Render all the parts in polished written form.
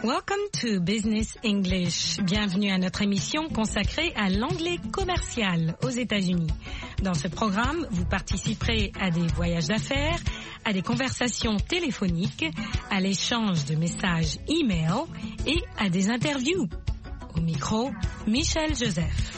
Welcome to Business English. Bienvenue à notre émission consacrée à l'anglais commercial aux États-Unis. Dans ce programme, vous participerez à des voyages d'affaires, à des conversations téléphoniques, à l'échange de messages e-mail et à des interviews. Au micro, Michel Joseph.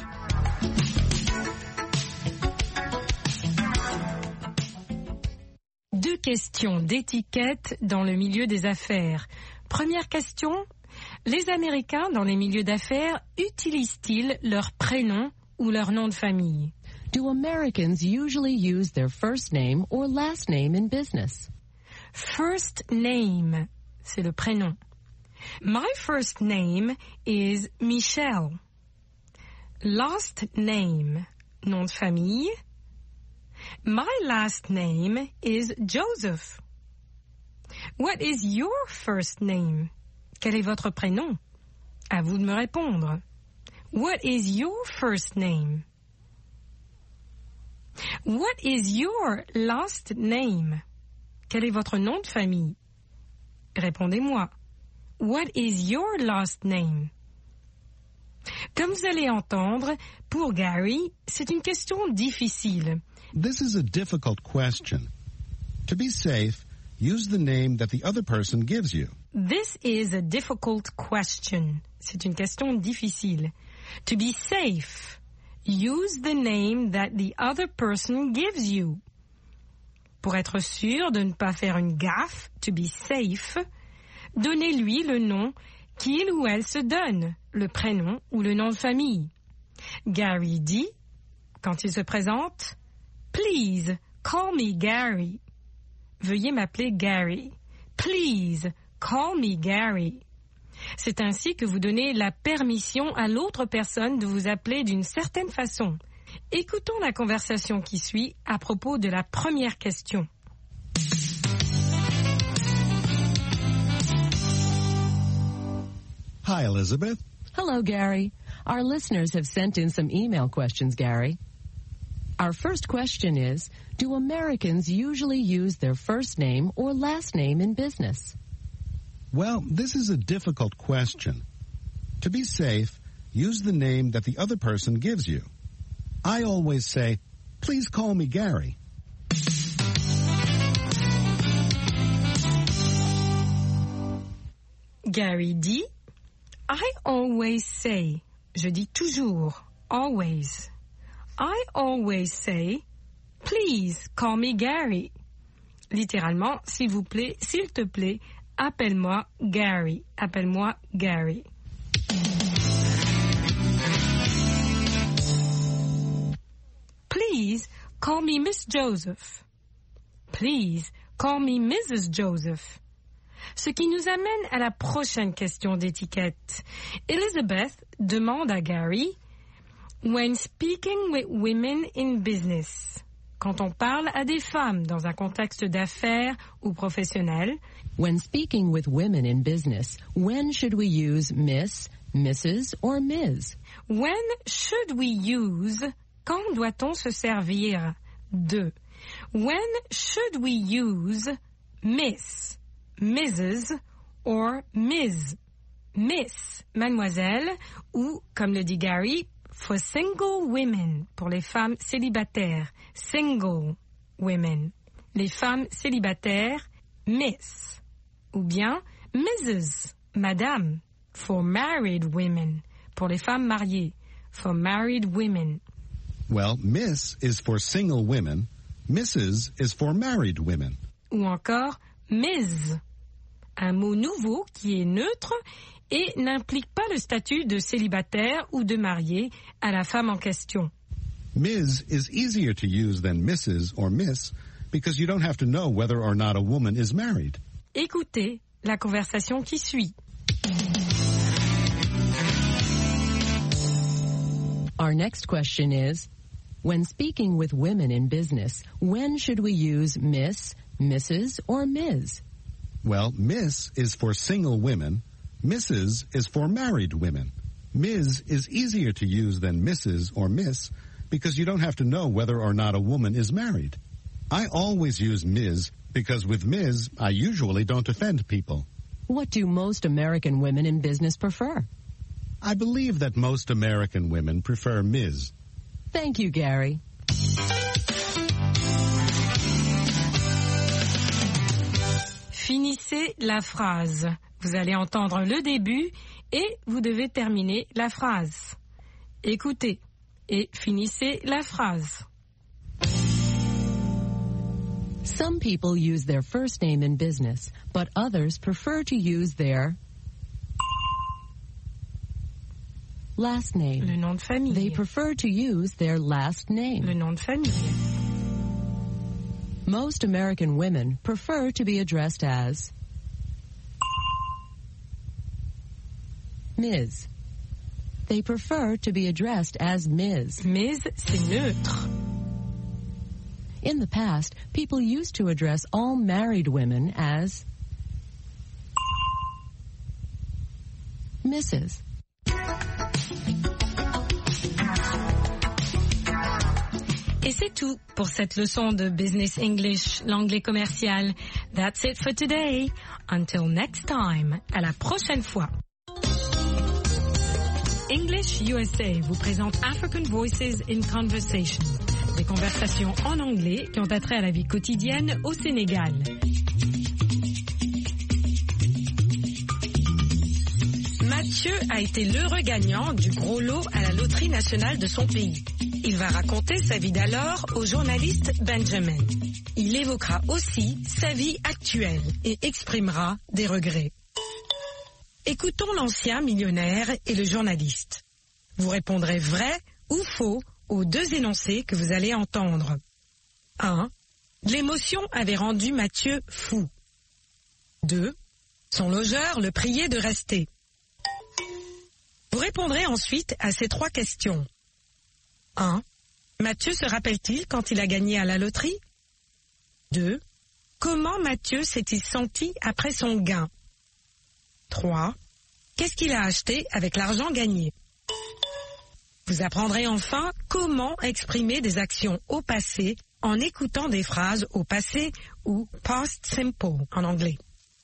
Deux questions d'étiquette dans le milieu des affaires. Première question, les Américains dans les milieux d'affaires utilisent-ils leur prénom ou leur nom de famille? Do Americans usually use their first name or last name in business? First name, c'est le prénom. My first name is Michelle. Last name, nom de famille. My last name is Joseph. What is your first name? Quel est votre prénom? À vous de me répondre. What is your first name? What is your last name? Quel est votre nom de famille? Répondez-moi. What is your last name? Comme vous allez entendre, pour Gary, c'est une question difficile. This is a difficult question. To be safe, use the name that the other person gives you. This is a difficult question. C'est une question difficile. To be safe, use the name that the other person gives you. Pour être sûr de ne pas faire une gaffe, to be safe, donnez-lui le nom qu'il ou elle se donne, le prénom ou le nom de famille. Gary dit, quand il se présente, Please, call me Gary. Veuillez m'appeler Gary. Please, call me Gary. C'est ainsi que vous donnez la permission à l'autre personne de vous appeler d'une certaine façon. Écoutons la conversation qui suit à propos de la première question. Hi, Elizabeth. Hello, Gary. Our listeners have sent in some email questions, Gary. Our first question is, do Americans usually use their first name or last name in business? Well, this is a difficult question. To be safe, use the name that the other person gives you. I always say, please call me Gary. Gary dit, I always say, je dis toujours, always. I always say, please call me Gary. Littéralement, s'il vous plaît, s'il te plaît, appelle-moi Gary. Appelle-moi Gary. Please call me Miss Joseph. Please call me Mrs. Joseph. Ce qui nous amène à la prochaine question d'étiquette. Elizabeth demande à Gary, when speaking with women in business, quand on parle à des femmes dans un contexte d'affaires ou professionnel, when speaking with women in business, when should we use Miss, Mrs. or Ms? When should we use, quand doit-on se servir de? When should we use Miss, Mrs. or Ms? Miss, mademoiselle, ou, comme le dit Gary, for single women, pour les femmes célibataires, single women. Les femmes célibataires, Miss. Ou bien Mrs., madame, for married women, pour les femmes mariées, for married women. Well, Miss is for single women, Mrs. is for married women. Ou encore Ms., un mot nouveau qui est neutre et n'implique pas le statut de célibataire ou de marié à la femme en question. Ms. is easier to use than Mrs. or Miss because you don't have to know whether or not a woman is married. Écoutez la conversation qui suit. Our next question is, when speaking with women in business, when should we use Miss, Mrs. or Ms? Well, Miss is for single women, Mrs. is for married women. Ms. is easier to use than Mrs. or Miss because you don't have to know whether or not a woman is married. I always use Ms. because with Ms. I usually don't offend people. What do most American women in business prefer? I believe that most American women prefer Ms. Thank you, Gary. Finissez la phrase. Vous allez entendre le début et vous devez terminer la phrase. Écoutez et finissez la phrase. Some people use their first name in business, but others prefer to use their last name. Le nom de famille. They prefer to use their last name. Le nom de famille. Most American women prefer to be addressed as Ms. They prefer to be addressed as Ms. Ms, c'est neutre. In the past, people used to address all married women as Mrs. Et c'est tout pour cette leçon de Business English, l'anglais commercial. That's it for today. Until next time. À la prochaine fois. English USA vous présente African Voices in Conversation. Des conversations en anglais qui ont attrait à la vie quotidienne au Sénégal. Mathieu a été l'heureux gagnant du gros lot à la loterie nationale de son pays. Il va raconter sa vie d'alors au journaliste Benjamin. Il évoquera aussi sa vie actuelle et exprimera des regrets. Écoutons l'ancien millionnaire et le journaliste. Vous répondrez vrai ou faux aux deux énoncés que vous allez entendre. 1. L'émotion avait rendu Mathieu fou. 2. Son logeur le priait de rester. Vous répondrez ensuite à ces trois questions. 1. Mathieu se rappelle-t-il quand il a gagné à la loterie? 2. Comment Mathieu s'est-il senti après son gain? 3. Qu'est-ce qu'il a acheté avec l'argent gagné? Vous apprendrez enfin comment exprimer des actions au passé en écoutant des phrases au passé ou past simple en anglais.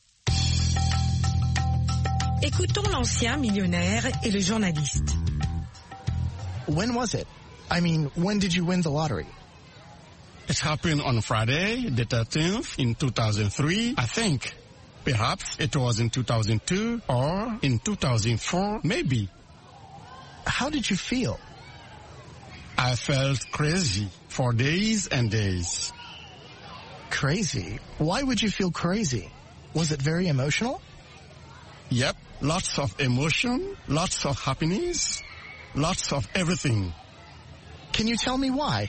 Écoutons l'ancien millionnaire et le journaliste. When was it? I mean, when did you win the lottery? It happened on Friday, the 13th, in 2003, I think. Perhaps it was in 2002 or in 2004, maybe. How did you feel? I felt crazy for days and days. Crazy? Why would you feel crazy? Was it very emotional? Yep, lots of emotion, lots of happiness, lots of everything. Can you tell me why?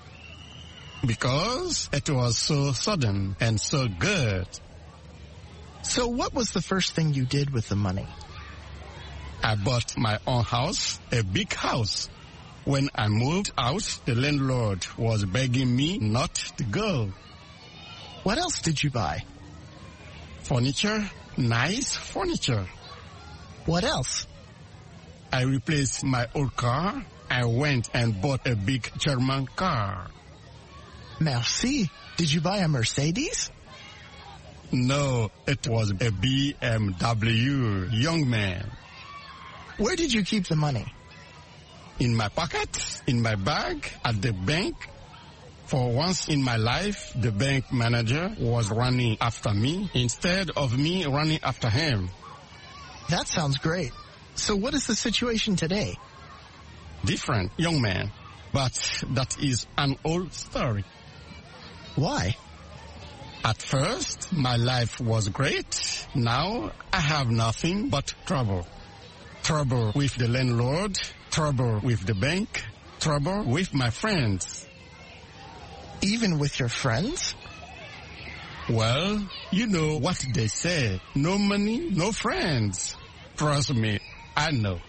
Because it was so sudden and so good. So what was the first thing you did with the money? I bought my own house, a big house. When I moved out, the landlord was begging me not to go. What else did you buy? Furniture, nice furniture. What else? I replaced my old car. I went and bought a big German car. Merci. Did you buy a Mercedes? No, it was a BMW, young man. Where did you keep the money? In my pocket, in my bag, at the bank. For once in my life, the bank manager was running after me instead of me running after him. That sounds great. So what is the situation today? Different, young man. But that is an old story. Why? At first, my life was great. Now, I have nothing but trouble. Trouble with the landlord, trouble with the bank, trouble with my friends. Even with your friends? Well, you know what they say. No money, no friends. Trust me, I know.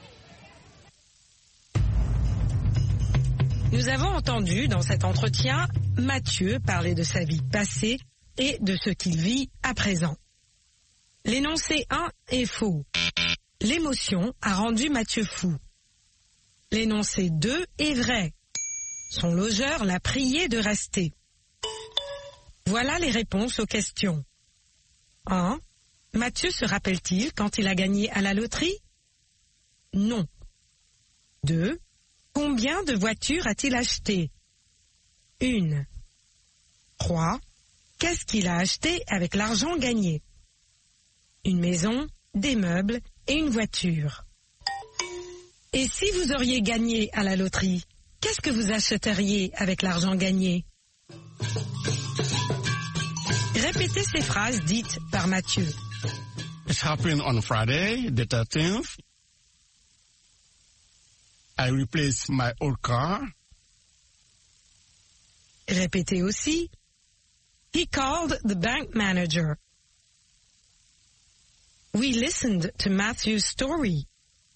Nous avons entendu dans cet entretien Mathieu parler de sa vie passée et de ce qu'il vit à présent. L'énoncé 1 est faux. L'émotion a rendu Mathieu fou. L'énoncé 2 est vrai. Son logeur l'a prié de rester. Voilà les réponses aux questions. 1. Mathieu se rappelle-t-il quand il a gagné à la loterie? Non. 2. Combien de voitures a-t-il acheté? 1. 3. Qu'est-ce qu'il a acheté avec l'argent gagné? Une maison, des meubles et une voiture. Et si vous auriez gagné à la loterie, qu'est-ce que vous achèteriez avec l'argent gagné? Répétez ces phrases dites par Mathieu. It happened on Friday, the 13th. I replaced my old car. Répétez aussi. He called the bank manager. We listened to Matthew's story.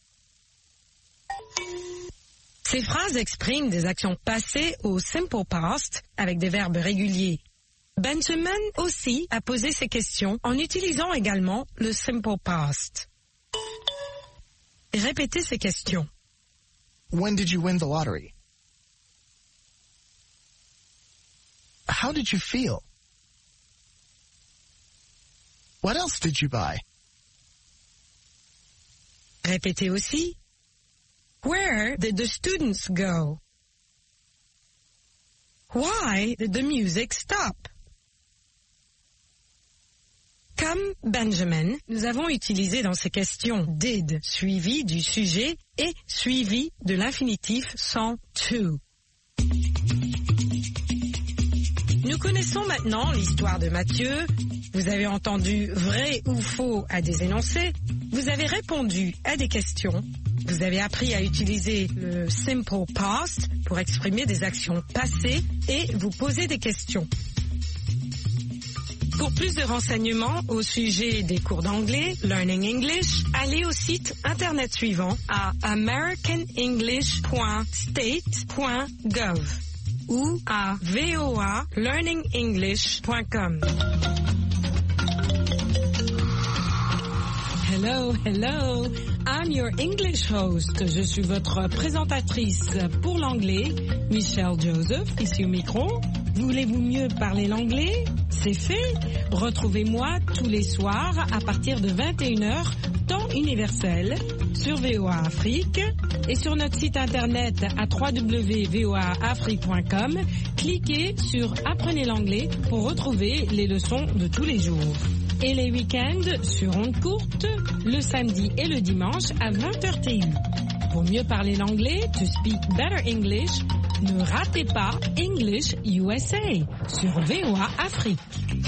Ces phrases expriment des actions passées au simple past avec des verbes réguliers. Benjamin aussi a posé ces questions en utilisant également le simple past. Répétez ces questions. When did you win the lottery? How did you feel? What else did you buy? Répétez aussi. Where did the students go? Why did the music stop? Comme Benjamin, nous avons utilisé dans ces questions did suivi du sujet et suivi de l'infinitif sans to. Nous connaissons maintenant l'histoire de Mathieu. Vous avez entendu vrai ou faux à des énoncés. Vous avez répondu à des questions. Vous avez appris à utiliser le simple past pour exprimer des actions passées et vous poser des questions. Pour plus de renseignements au sujet des cours d'anglais, Learning English, allez au site internet suivant à americanenglish.state.gov ou à voalearningenglish.com. Hello, hello, I'm your English host. Je suis votre présentatrice pour l'anglais, Michelle Joseph, ici au micro. Voulez-vous mieux parler l'anglais? C'est fait. Retrouvez-moi tous les soirs à partir de 21h, temps universel, sur VOA Afrique et sur notre site internet à www.voaafrique.com. Cliquez sur Apprenez l'anglais pour retrouver les leçons de tous les jours. Et les week-ends sur ondes courtes, le samedi et le dimanche à 20h TU. Pour mieux parler l'anglais, to speak better English, ne ratez pas English USA sur VOA Afrique.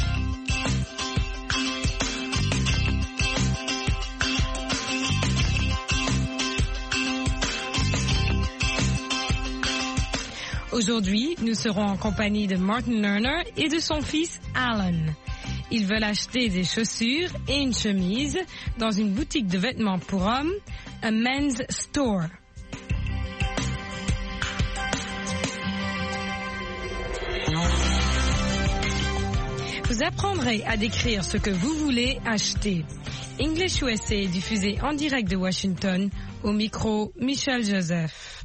Aujourd'hui, nous serons en compagnie de Martin Lerner et de son fils Alan. Ils veulent acheter des chaussures et une chemise dans une boutique de vêtements pour hommes, a men's store. Vous apprendrez à décrire ce que vous voulez acheter. English USA est diffusé en direct de Washington, au micro Michelle Joseph.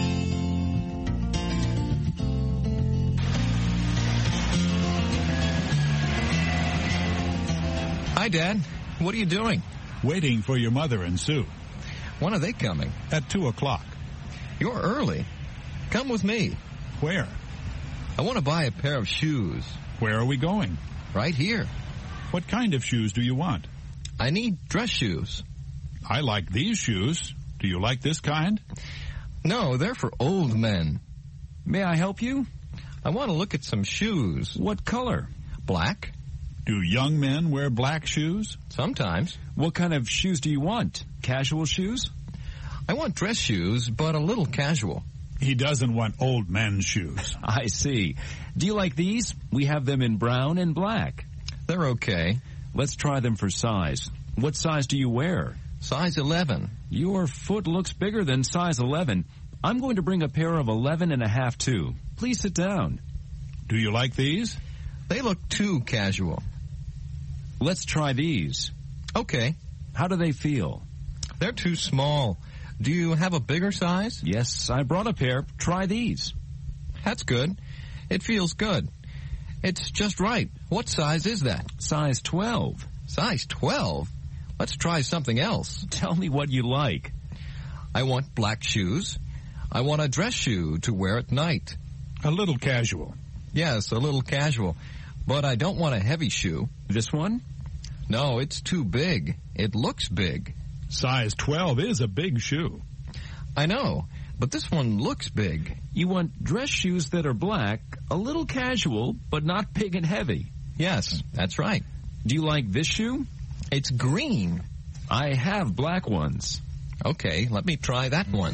Hi, Dad. What are you doing? Waiting for your mother and Sue. When are they coming? At 2 o'clock. You're early. Come with me. Where? I want to buy a pair of shoes. Where are we going? Right here. What kind of shoes do you want? I need dress shoes. I like these shoes. Do you like this kind? No, they're for old men. May I help you? I want to look at some shoes. What color? Black. Do young men wear black shoes? Sometimes. What kind of shoes do you want? Casual shoes? I want dress shoes, but a little casual. He doesn't want old men's shoes. I see. Do you like these? We have them in brown and black. They're okay. Let's try them for size. What size do you wear? Size 11. Your foot looks bigger than size 11. I'm going to bring a pair of 11.5 too. Please sit down. Do you like these? They look too casual. Let's try these. Okay. How do they feel? They're too small. Do you have a bigger size? Yes, I brought a pair. Try these. That's good. It feels good. It's just right. What size is that? Size 12. Size 12? Let's try something else. Tell me what you like. I want black shoes. I want a dress shoe to wear at night. A little casual. Yes, a little casual. But I don't want a heavy shoe. This one? No, it's too big. It looks big. Size 12 is a big shoe. I know, but this one looks big. You want dress shoes that are black, a little casual, but not big and heavy. Yes, that's right. Do you like this shoe? It's green. I have black ones. Okay, let me try that one.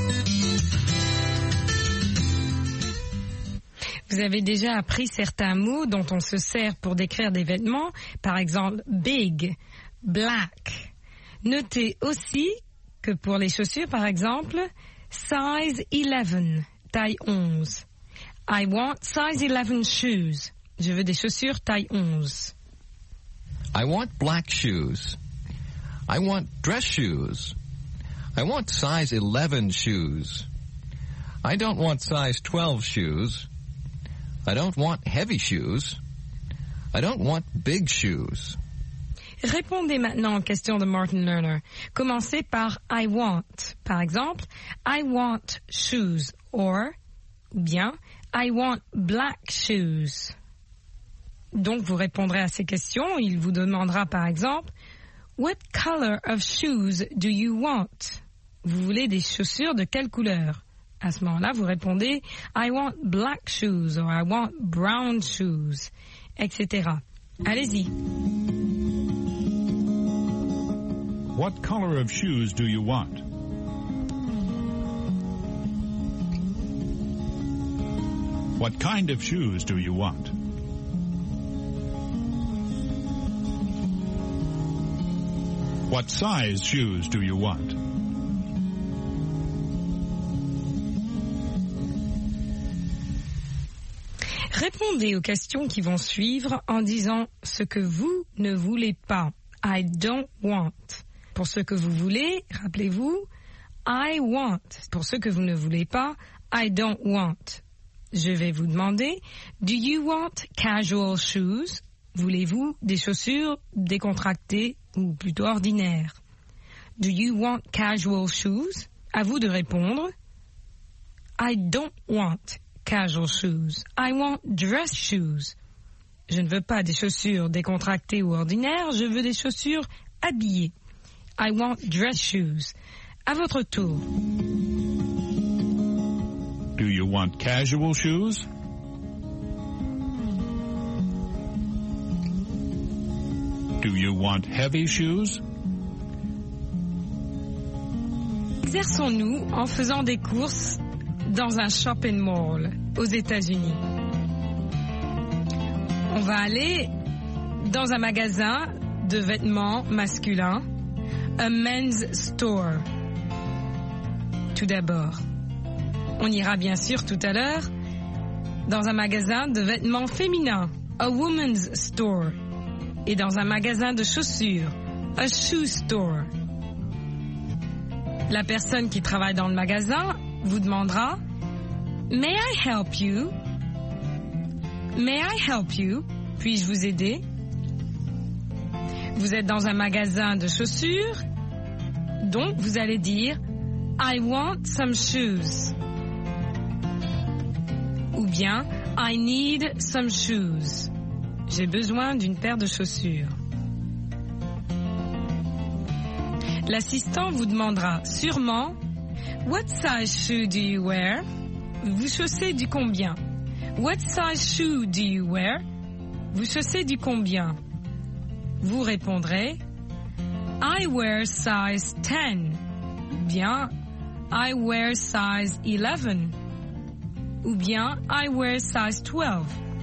Vous avez déjà appris certains mots dont on se sert pour décrire des vêtements, par exemple big, black. Notez aussi que pour les chaussures, par exemple, size 11, taille 11. I want size 11 shoes. Je veux des chaussures taille 11. I want black shoes. I want dress shoes. I want size 11 shoes. I don't want size 12 shoes. I don't want heavy shoes. I don't want big shoes. Répondez maintenant aux questions de Martin Lerner. Commencez par I want. Par exemple, I want shoes or bien I want black shoes. Donc vous répondrez à ces questions. Il vous demandera par exemple What color of shoes do you want? Vous voulez des chaussures de quelle couleur? À ce moment-là, vous répondez I want black shoes or I want brown shoes, etc. Allez-y. What color of shoes do you want? What kind of shoes do you want? What size shoes do you want? Répondez aux questions qui vont suivre en disant ce que vous ne voulez pas. I don't want. Pour ce que vous voulez, rappelez-vous, I want. Pour ce que vous ne voulez pas, I don't want. Je vais vous demander, do you want casual shoes? Voulez-vous des chaussures décontractées ou plutôt ordinaires? Do you want casual shoes? À vous de répondre. I don't want casual shoes. I want dress shoes. Je ne veux pas des chaussures décontractées ou ordinaires, je veux des chaussures habillées. I want dress shoes. À votre tour. Do you want casual shoes? Do you want heavy shoes? Exerçons-nous en faisant des courses dans un shopping mall aux États-Unis. On va aller dans un magasin de vêtements masculins, a men's store. Tout d'abord. On ira bien sûr tout à l'heure dans un magasin de vêtements féminins, a woman's store. Et dans un magasin de chaussures, a shoe store. La personne qui travaille dans le magasin vous demandera « May I help you? May I help you? Puis-je vous aider? » Vous êtes dans un magasin de chaussures, donc vous allez dire « I want some shoes » ou bien « I need some shoes ». J'ai besoin d'une paire de chaussures. L'assistant vous demandera sûrement « What size shoe do you wear? » Vous chaussez du combien? What size shoe do you wear? Vous chaussez du combien? Vous répondrez I wear size 10. Bien I wear size 11. Ou bien I wear size 12.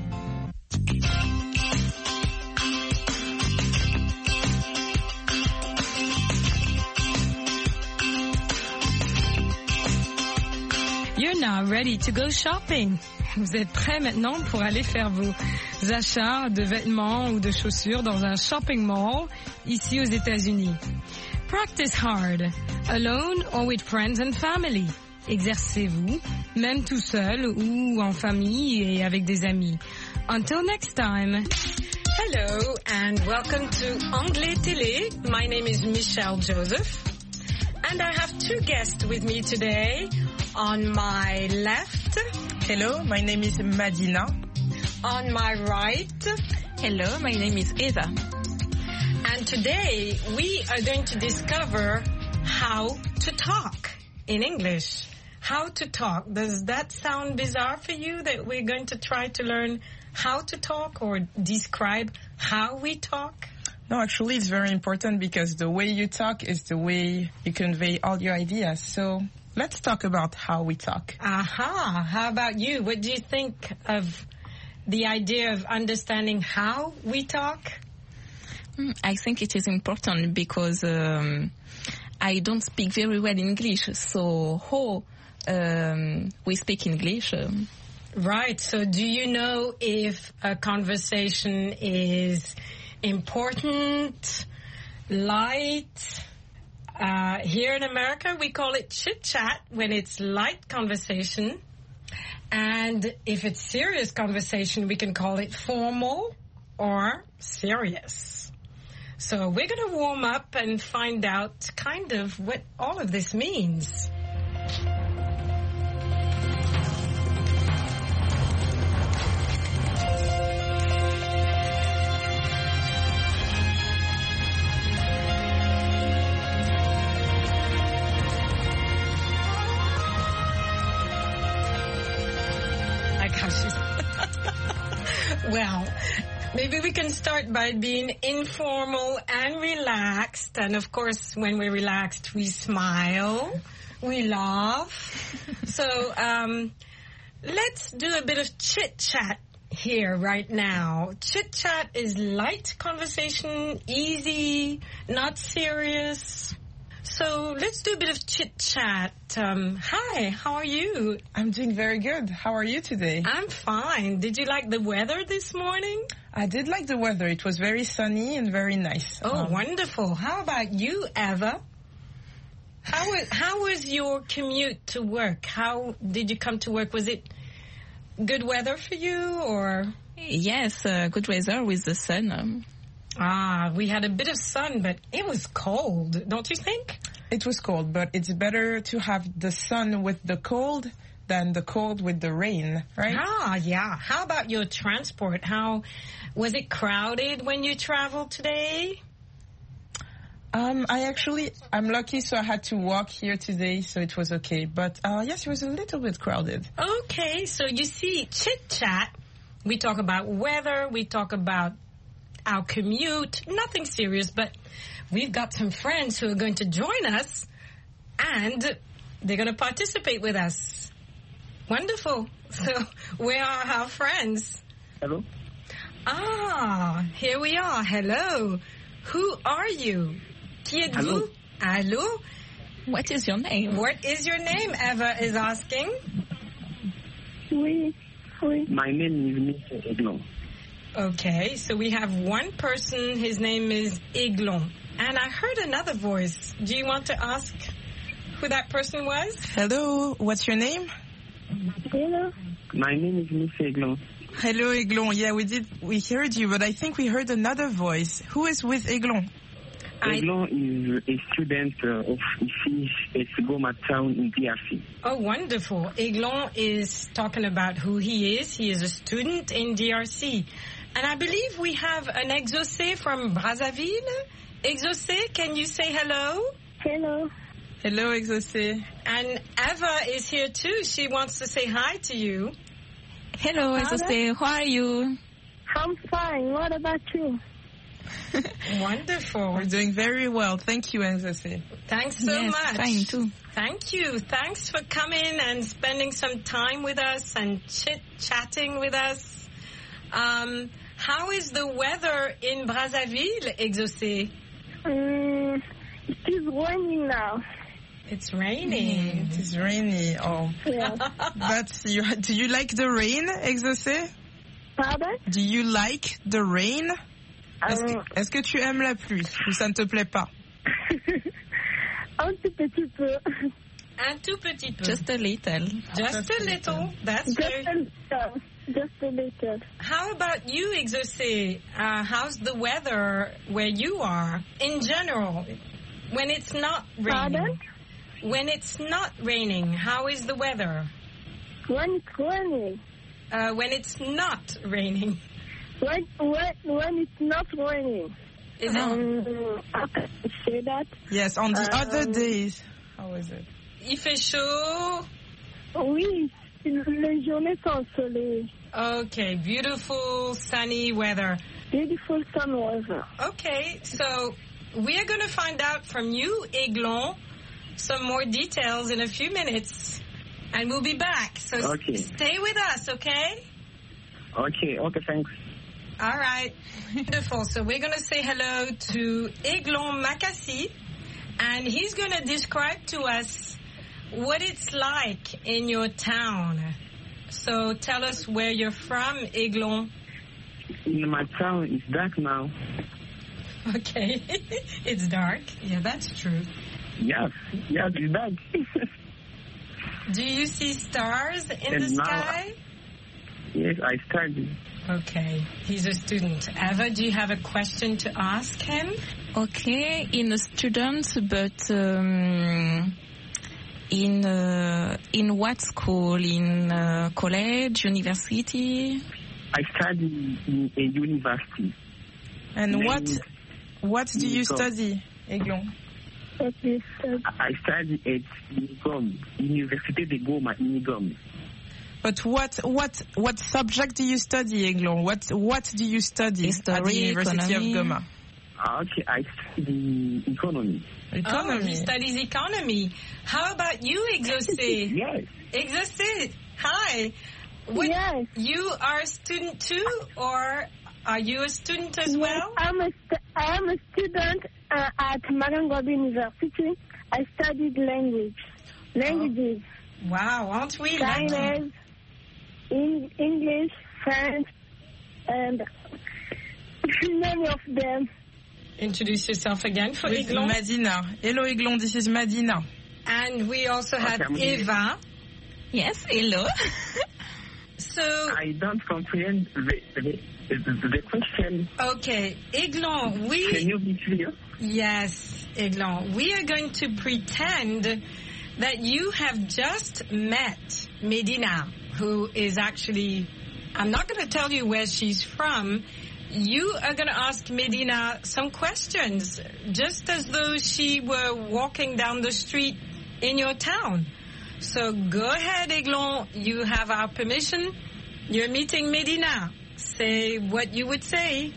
You're now ready to go shopping. Vous êtes prêts maintenant pour aller faire vos achats de vêtements ou de chaussures dans un shopping mall ici aux États-Unis. Practice hard, alone or with friends and family. Exercez-vous, même tout seul ou en famille et avec des amis. Until next time. Hello and welcome to Anglais Télé. My name is Michelle Joseph and I have two guests with me today. On my left, hello, my name is Madina. On my right, hello, my name is Eva. And today we are going to discover how to talk in English. How to talk. Does that sound bizarre for you that we're going to try to learn how to talk or describe how we talk? No, actually it's very important because the way you talk is the way you convey all your ideas. So let's talk about how we talk. Aha. How about you? What do you think of the idea of understanding how we talk? I think it is important because I don't speak very well English. So how we speak English? Right. So do you know if a conversation is important, light? Here in America, we call it chit-chat when it's light conversation. And if it's serious conversation, we can call it formal or serious. So we're going to warm up and find out kind of what all of this means. Well, maybe we can start by being informal and relaxed. And of course, when we're relaxed, we smile, we laugh. So let's do a bit of chit-chat here right now. Chit-chat is light conversation, easy, not serious. So let's do a bit of chit-chat. Hi, how are you? I'm doing very good. How are you today? I'm fine. Did you like the weather this morning? I did like the weather. It was very sunny and very nice. Oh, wonderful. How about you, Eva? How was your commute to work? How did you come to work? Was it good weather for you or? Yes, good weather with the sun. We had a bit of sun, but it was cold, don't you think? It was cold, but it's better to have the sun with the cold than the cold with the rain, right? Yeah. How about your transport? How was it crowded when you traveled today? I'm lucky, so I had to walk here today, so it was okay. But yes, it was a little bit crowded. Okay, so you see, chit-chat, we talk about weather, we talk about our commute, nothing serious, but we've got some friends who are going to join us and they're going to participate with us. Wonderful. So where are our friends? Hello. Here we are. Hello. Who are you? Qui êtes-vous? Allô? What is your name? What is your name? Eva is asking. Oui. My name is Mr. Eglon. Okay, so we have one person, his name is Eglon. And I heard another voice. Do you want to ask who that person was? Hello, what's your name? Hello. My name is Mr. Eglon. Hello, Eglon. Yeah, we heard you, but I think we heard another voice. Who is with Eglon? Eglon is a student of IFI Esgoma town in DRC. Oh, wonderful. Eglon is talking about who he is. He is a student in DRC. And I believe we have an Exaucé from Brazzaville. Exaucé, can you say hello? Hello. Hello, Exaucé. And Eva is here too. She wants to say hi to you. Hello, Exaucé. How are you? I'm fine. What about you? Wonderful. We're doing very well. Thank you, Exaucé. Thanks so much. Fine too. Thank you. Thanks for coming and spending some time with us and chit-chatting with us. How is the weather in Brazzaville, Exaucé? It is raining now. It's raining. It is rainy. Oh. Yeah. Do you like the rain, Exaucé? Pardon? Do you like the rain? Est-ce que tu aimes la pluie ou ça ne te plaît pas? Un tout petit peu. Un tout petit peu. Just a little. Just a little. That's Just very... a little. Just a little. How about you, Exaucé? How's the weather where you are in general? When it's not raining. Pardon? When it's not raining, how is the weather? When it's raining. When it's not raining. When it's not raining. Is it? I can say that. Yes, on the other days. How is it? Il fait chaud. Oui, les journées sont ensoleillées. Okay, beautiful sunny weather. Beautiful sun weather. Okay, so we are going to find out from you, Aiglon, some more details in a few minutes. And we'll be back. So stay with us, okay? Okay, thanks. All right. Wonderful. So we're going to say hello to Aiglon Makassi, and he's going to describe to us what it's like in your town. So tell us where you're from, Aiglon. In my town, it's dark now. Okay. It's dark. Yeah, that's true. Yes, it's dark. Do you see stars in the sky? Yes, I study. Okay, he's a student. Eva, do you have a question to ask him? Okay, in a student, but in what school? In college, university? I study in a university. And what do you study, Aiglon? I study at Unigom, Université de Goma, Unigom. But what subject do you study, Aiglon? What do you study at the University of Goma? Okay, I study economy. Oh, he studies economy. How about you, Exaucé? Yes. Exaucé, hi. Yes. You are a student too, or are you a student as well? I am a student at Marangobi University. I studied languages. Wow, aren't we Chinese, English, French, and many of them. Introduce yourself again for Aiglon. Madina. Hello, Aiglon. This is Madina. And we also have Eva. Yes, hello. So I don't comprehend the question. Okay, Aiglon, Can you be clear? Yes, Aiglon. We are going to pretend that you have just met Medina, who is actually, I'm not going to tell you where she's from. You are going to ask Medina some questions, just as though she were walking down the street in your town. So go ahead, Aiglon. You have our permission. You're meeting Medina. Say what you would say.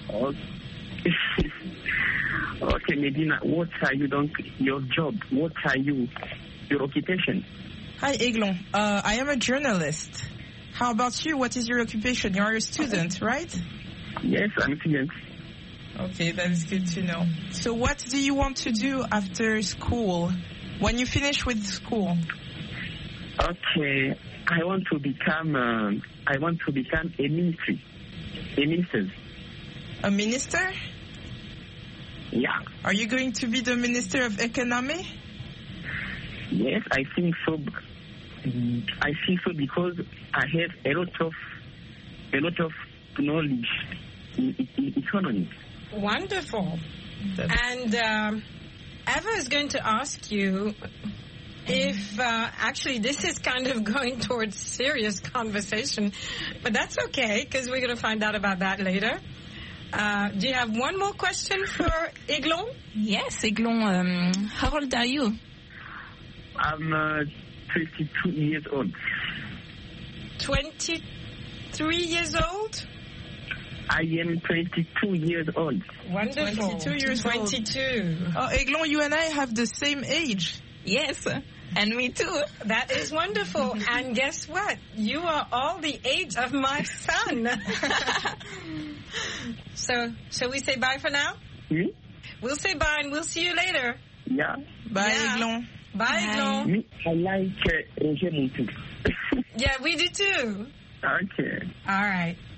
Okay, Medina, what are you doing? Your job? What are you? Your occupation? Hi, Aiglon. I am a journalist. How about you? What is your occupation? You are a student, right? Yes, I'm a student. Okay, that's good to know. So what do you want to do after school? When you finish with school? Okay, I want to become a minister. A minister? Yeah. Are you going to be the Minister of Economy? Yes, I think so. I think so because I have a lot of knowledge in economy. Wonderful. And Eva is going to ask you if actually this is kind of going towards serious conversation, but that's okay because we're going to find out about that later. Do you have one more question for Aiglon? Yes, Aiglon. How old are you? I'm 22 years old. 23 years old? I am 22 years old. Wonderful. 22 years old. 22. Oh, Aiglon, you and I have the same age. Yes, and me too. That is wonderful. And guess what? You are all the age of my son. So, shall we say bye for now? Oui? We'll say bye and we'll see you later. Yeah. Bye, Aiglon. Bye, Aiglon. Me, I like Roger Montou. Yeah, we do too. Okay. All right.